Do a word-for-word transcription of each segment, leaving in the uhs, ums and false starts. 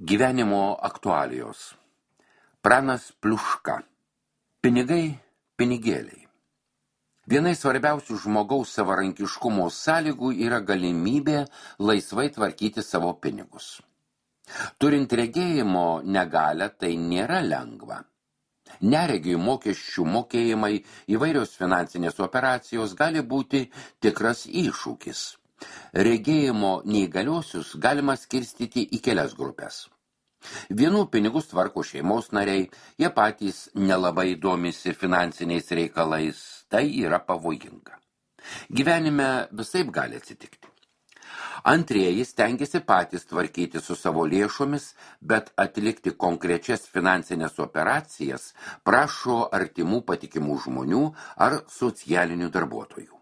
Gyvenimo aktualijos. Pranas Pliuška. Pinigai, pinigėliai. Viena svarbiausių žmogaus savarankiškumo sąlygų yra galimybė laisvai tvarkyti savo pinigus. Turint regėjimo negalią, tai nėra lengva. Neregių mokesčių mokėjimai, įvairios finansinės operacijos gali būti tikras iššūkis. Regėjimo neįgaliosius galima skirstyti į kelias grupės. Vienų pinigus tvarko šeimos nariai, jie patys nelabai domisi finansiniais reikalais, tai yra pavojinga. Gyvenime visaip gali atsitikti. Antrieji stengiasi patys tvarkyti su savo lėšomis, bet atlikti konkrečias finansinės operacijas prašo artimų patikimų žmonių ar socialinių darbuotojų.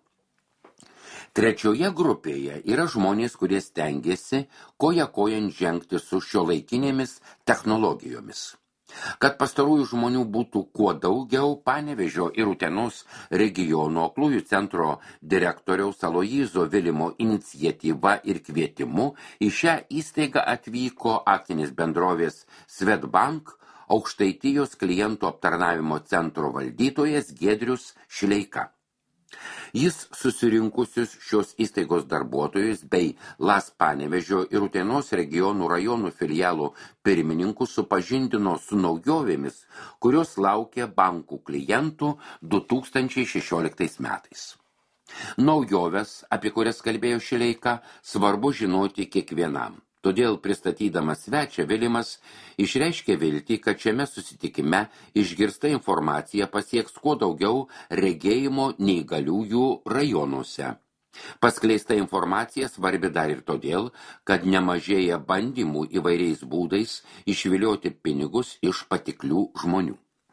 Trečioje grupėje yra žmonės, kurie stengiasi koja kojan žengti su šiuolaikinėmis technologijomis. Kad pastarųjų žmonių būtų kuo daugiau, Panevėžio ir Utenos regiono aklųjų centro direktoriaus Aloyzo Vilimo iniciatyva ir kvietimu į šią įstaigą atvyko akcinės bendrovės Swedbank Aukštaitijos klientų aptarnavimo centro valdytojas Giedrius Šileika. Jis susirinkusius šios įstaigos darbuotojus bei Las Panevėžio ir Utenos regionų rajonų filialų pirmininkus supažindino su naujovėmis, kurios laukia bankų klientų du tūkstančiai šešioliktais metais. Naujovės, apie kurias kalbėjo Šileika, svarbu žinoti kiekvienam. Todėl pristatydamas svečią Vilimas išreiškė viltį, kad šiame susitikime išgirsta informacija pasieks kuo daugiau regėjimo neįgaliųjų rajonuose. Paskleista informacija svarbi dar ir todėl, kad nemažėja bandymų įvairiais būdais išvilioti pinigus iš patiklių žmonių.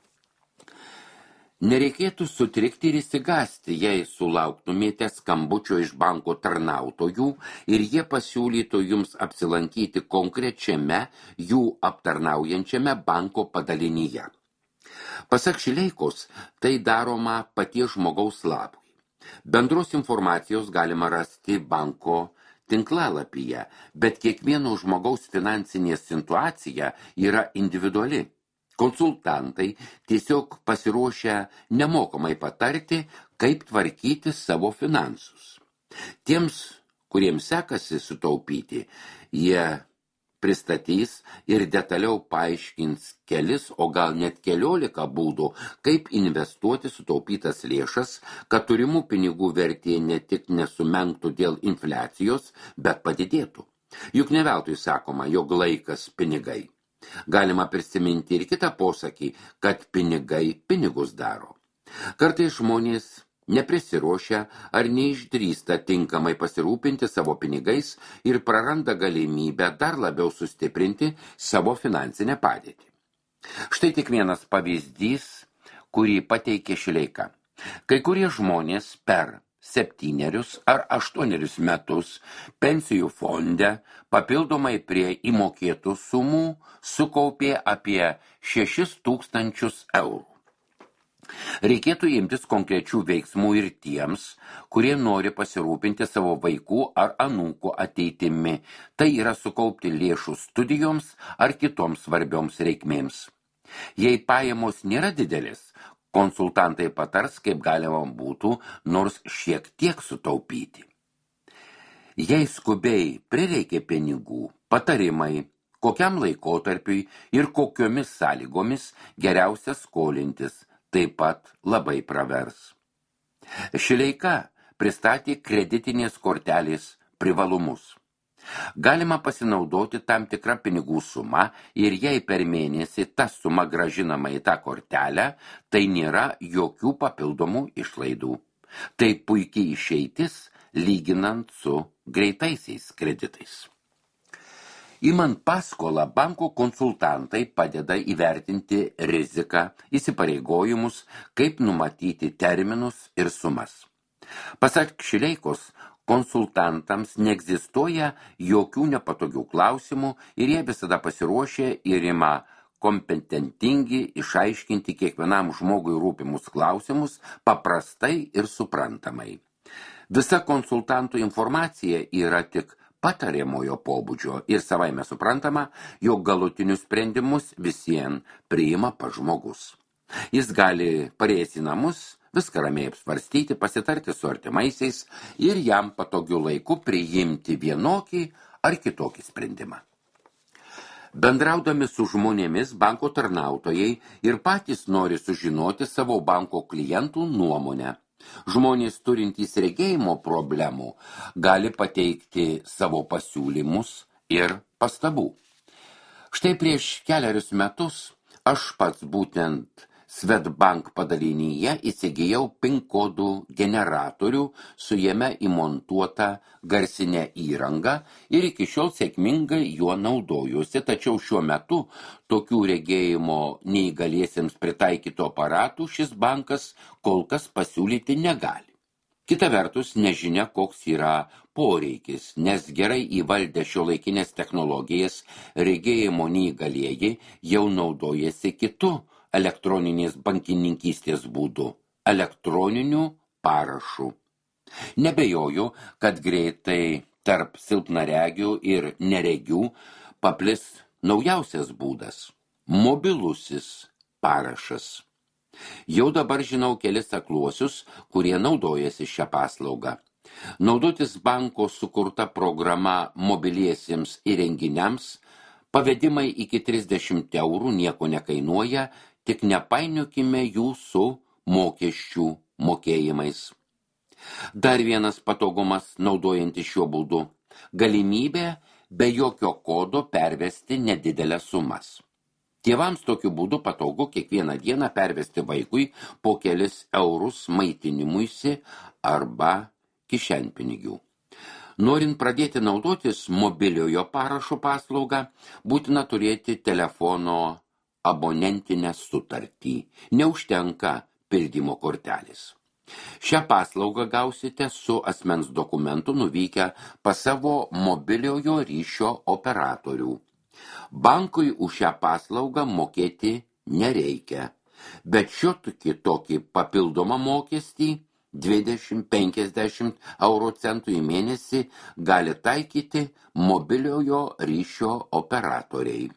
Nereikėtų sutrikti ir įsigasti, jei sulauktumėte skambučio iš banko tarnautojų ir jie pasiūlytų jums apsilankyti konkrečiame jų aptarnaujančiame banko padalinyje. Pasak Šileikos, tai daroma paties žmogaus labui. Bendros informacijos galima rasti banko tinklalapyje, bet kiekvieno žmogaus finansinė situacija yra individuali. Konsultantai tiesiog pasiruošę nemokamai patarti, kaip tvarkyti savo finansus. Tiems, kuriems sekasi sutaupyti, jie pristatys ir detaliau paaiškins kelis, o gal net keliolika būdų, kaip investuoti sutaupytas lėšas, kad turimų pinigų vertė ne tik nesumenktų dėl infliacijos, bet padidėtų. Juk ne veltui sakoma, jog laikas pinigai. Galima prisiminti ir kitą posakį, kad pinigai pinigus daro. Kartais žmonės neprisiruošia ar neišdrįsta tinkamai pasirūpinti savo pinigais ir praranda galimybę dar labiau sustiprinti savo finansinę padėtį. Štai tik vienas pavyzdys, kurį pateikė Šileika. Kai kurie žmonės per septynerius ar aštuonerius metus pensijų fonde papildomai prie įmokėtų sumų sukaupė apie šešis tūkstančius eurų. Reikėtų imtis konkrečių veiksmų ir tiems, kurie nori pasirūpinti savo vaikų ar anūkų ateitimi, tai yra sukaupti lėšų studijoms ar kitoms svarbioms reikmėms. Jei pajamos nėra didelis, konsultantai patars, kaip galima būtų nors šiek tiek sutaupyti. Jei skubiai prireikia pinigų, patarimai, kokiam laikotarpiui ir kokiomis sąlygomis geriausia skolintis, taip pat labai pravers. Šileika pristatė kreditinės kortelės privalumus. Galima pasinaudoti tam tikrą pinigų sumą ir jei per mėnesį ta suma grąžinama į tą kortelę, tai nėra jokių papildomų išlaidų. Tai puikiai išeitis, lyginant su greitaisiais kreditais. Imant paskolą, banko konsultantai padeda įvertinti riziką, įsipareigojimus, kaip numatyti terminus ir sumas. Pasak Šileikos, konsultantams neegzistuoja jokių nepatogių klausimų ir jie visada pasiruošę ir ima kompetentingi išaiškinti kiekvienam žmogui rūpimus klausimus paprastai ir suprantamai. Visa konsultantų informacija yra tik patariamojo pobūdžio ir savaime suprantama, jog galutinius sprendimus visiems priima pats žmogus. Jis gali parėjęs į namus, viską ramiai apsvarstyti, pasitarti su artimaisiais ir jam patogiu laiku priimti vienokį ar kitokį sprendimą. Bendraudami su žmonėmis, banko tarnautojai ir patys nori sužinoti savo banko klientų nuomonę. Žmonės turintys regėjimo problemų gali pateikti savo pasiūlymus ir pastabų. Štai prieš keliarius metus aš pats būtent Swedbank padalinyje įsigijau PIN kodų generatorių su jame įmontuota garsinė įranga ir iki šiol sėkmingai juo naudojuosi, tačiau šiuo metu tokių regėjimo neįgaliesiems pritaikytų aparatų šis bankas kol kas pasiūlyti negali. Kita vertus, nežinia, koks yra poreikis, nes gerai įvaldę šiuolaikinės technologijas regėjimo neįgalieji jau naudojasi kitu elektroninės bankininkystės būdu – elektroniniu parašu. Nebejoju, kad greitai tarp silpnaregių ir neregių paplis naujausias būdas – mobilusis parašas. Jau dabar žinau kelis akluosius, kurie naudojasi šią paslaugą. Naudotis banko sukurta programa mobiliesiems įrenginiams, pavedimai iki trisdešimt eurų nieko nekainuoja, tik nepainiokime jų su mokesčių mokėjimais. Dar vienas patogumas naudojantis šiuo būdu – galimybė be jokio kodo pervesti nedidelės sumas. Tėvams tokiu būdu patogu kiekvieną dieną pervesti vaikui po kelis eurus maitinimuisi arba kišenpinigių. Norint pradėti naudotis mobiliojo parašo paslaugą, būtina turėti telefono abonentinę sutartį. Neužtenka pildymo kortelės. Šią paslaugą gausite su asmens dokumentu nuvykę pas savo mobiliojo ryšio operatorių. Bankui už šią paslaugą mokėti nereikia, bet šiokį tokį papildomą mokestį dvidešimt penkiasdešimt euro centų į mėnesį gali taikyti mobiliojo ryšio operatoriai.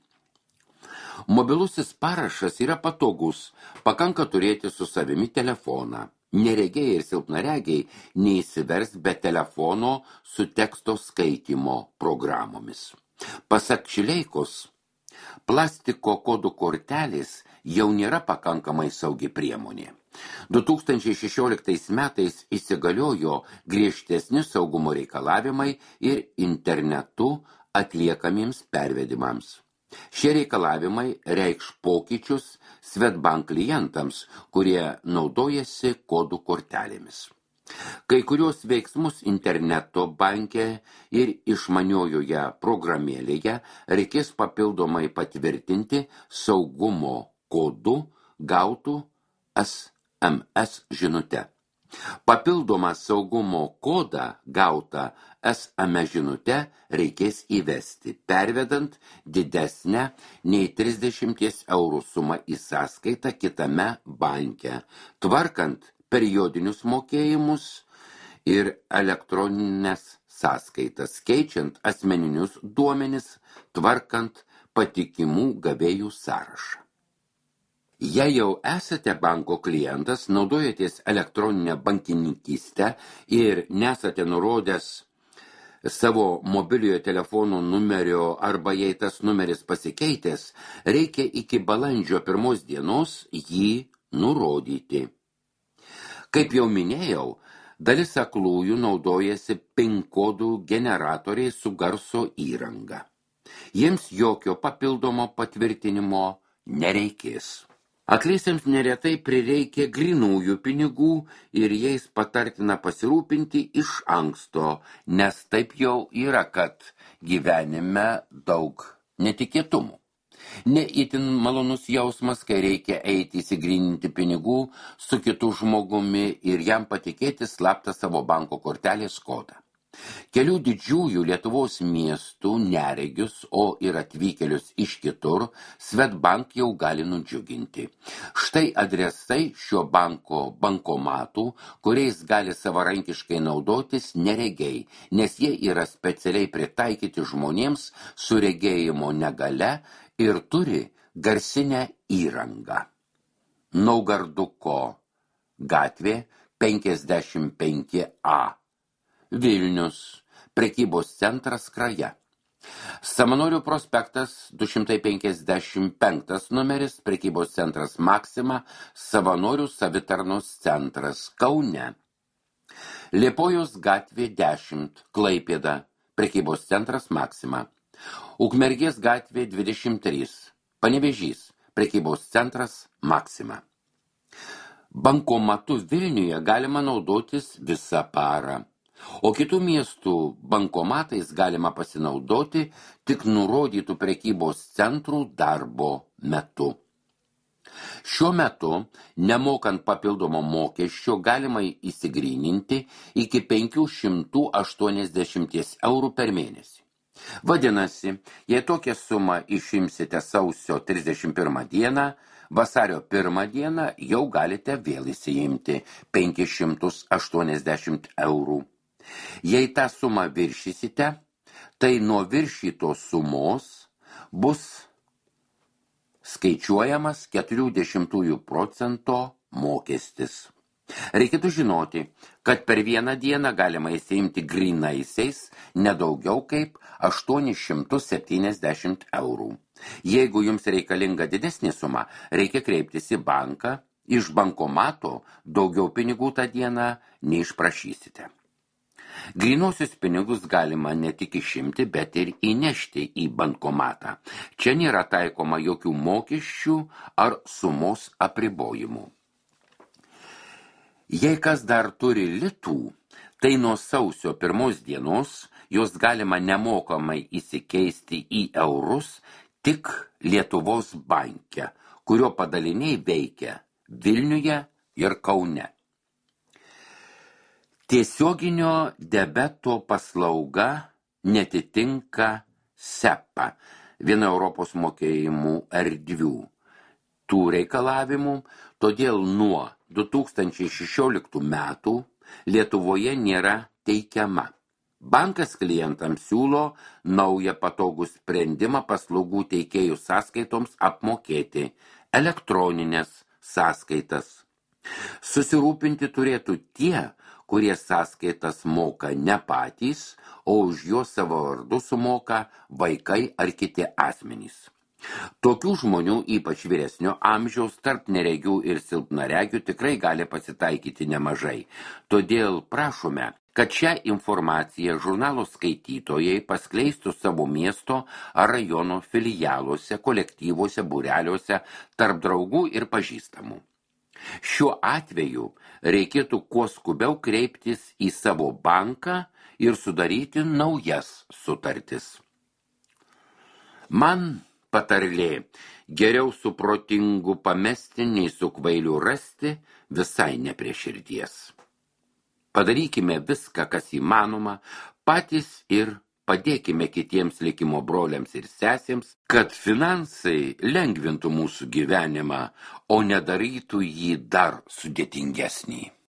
Mobilusis parašas yra patogus, pakanka turėti su savimi telefoną. Neregiai ir silpnaregiai neįsivers be telefono su teksto skaitymo programomis. Pasak Šileikos, plastiko kodų kortelės jau nėra pakankamai saugi priemonė. du tūkstančiai šešioliktais metais įsigaliojo griežtesni saugumo reikalavimai ir internetu atliekamiems pervedimams. Šie reikalavimai reikš pokyčius Swedbank klientams, kurie naudojasi kodų kortelėmis. Kai kurios veiksmus interneto banke ir išmaniojoje programėlėje reikės papildomai patvirtinti saugumo kodu gautų S M S žinute. Papildomą saugumo kodą gautą S M S žinute reikės įvesti, pervedant didesnę nei trisdešimt eurų sumą į sąskaitą kitame banke, tvarkant periodinius mokėjimus ir elektroninės sąskaitas, keičiant asmeninius duomenis, tvarkant patikimų gavėjų sąrašą. Jei jau esate banko klientas, naudojatės elektroninę bankininkystę ir nesate nurodęs savo mobiliojo telefono numerio arba jei tas numeris pasikeitęs, reikia iki balandžio pirmos dienos jį nurodyti. Kaip jau minėjau, dalis aklųjų naudojasi PIN kodų generatoriai su garso įranga. Jiems jokio papildomo patvirtinimo nereikės. Akliesiems neretai prireikia grinųjų pinigų ir jais patartina pasirūpinti iš anksto, nes taip jau yra, kad gyvenime daug netikėtumų. Ne itin malonus jausmas, kai reikia eiti įsigryninti pinigų su kitu žmogumi ir jam patikėti slaptą savo banko kortelės kodą. Kelių didžiųjų Lietuvos miestų neregius, o ir atvykėlius iš kitur, Swedbank jau gali nudžiuginti. Štai adresai šio banko bankomatų, kuriais gali savarankiškai naudotis neregiai, nes jie yra specialiai pritaikyti žmonėms su regėjimo negale ir turi garsinę įrangą. Naugarduko gatvė penkiasdešimt penki A. Vilnius, prekybos centras Kraja. Savanorių prospektas du šimtai penkiasdešimt penktas numeris, prekybos centras Maxima, savanorių savitarnos centras Kaune. Liepojos gatvė dešimt, Klaipėda, prekybos centras Maxima. Ukmergės gatvė dvidešimt trys, Panevėžys, prekybos centras Maxima. Bankomatu Vilniuje galima naudotis visą parą, o kitų miestų bankomatais galima pasinaudoti tik nurodytų prekybos centrų darbo metu. Šiuo metu, nemokant papildomo mokesčio, galima įsigryninti iki penkių šimtų aštuoniasdešimt eurų per mėnesį. Vadinasi, jei tokią sumą išimsite sausio trisdešimt pirmą dieną, vasario pirmą dieną jau galite vėl įsiimti penkis šimtus aštuoniasdešimt eurų. Jei tą sumą viršysite, tai nuo viršytos sumos bus skaičiuojamas keturiasdešimt procento mokestis. Reikėtų žinoti, kad per vieną dieną galima įsiimti grynaisiais nedaugiau kaip aštuonis šimtus septyniasdešimt eurų. Jeigu jums reikalinga didesnė suma, reikia kreiptis į banką, iš bankomato daugiau pinigų tą dieną neišprašysite. Grynuosius pinigus galima ne tik išimti, bet ir įnešti į bankomatą. Čia nėra taikoma jokių mokesčių ar sumos apribojimų. Jei kas dar turi litų, tai nuo sausio pirmos dienos jos galima nemokamai įsikeisti į eurus tik Lietuvos banke, kurio padaliniai veikia Vilniuje ir Kaune. Tiesioginio debeto paslauga netitinka SEPA, viena Europos mokėjimų erdvių, tų reikalavimų, todėl nuo du tūkstančiai šešioliktų metų Lietuvoje nėra teikiama. Bankas klientams siūlo naują patogų sprendimą paslaugų teikėjų sąskaitoms apmokėti elektroninės sąskaitas. Susirūpinti turėtų tie, kurie sąskaitas moka ne patys, o už juos savo vardu sumoka vaikai ar kiti asmenys. Tokių žmonių, ypač vyresnio amžiaus, tarp neregių ir silpnaregių tikrai gali pasitaikyti nemažai. Todėl prašome, kad šią informaciją žurnalo skaitytojai paskleistų savo miesto ar rajono filialuose, kolektyvuose, būreliuose, tarp draugų ir pažįstamų. Šiuo atveju reikėtų kuo skubiau kreiptis į savo banką ir sudaryti naujas sutartis. Man patarlė, geriau su protingu pamesti, nei su kvailiu rasti, visai ne prie širdies. Padarykime viską, kas įmanoma, patys ir padėkime kitiems likimo broliams ir sesėms, kad finansai lengvintų mūsų gyvenimą, o nedarytų jį dar sudėtingesnį.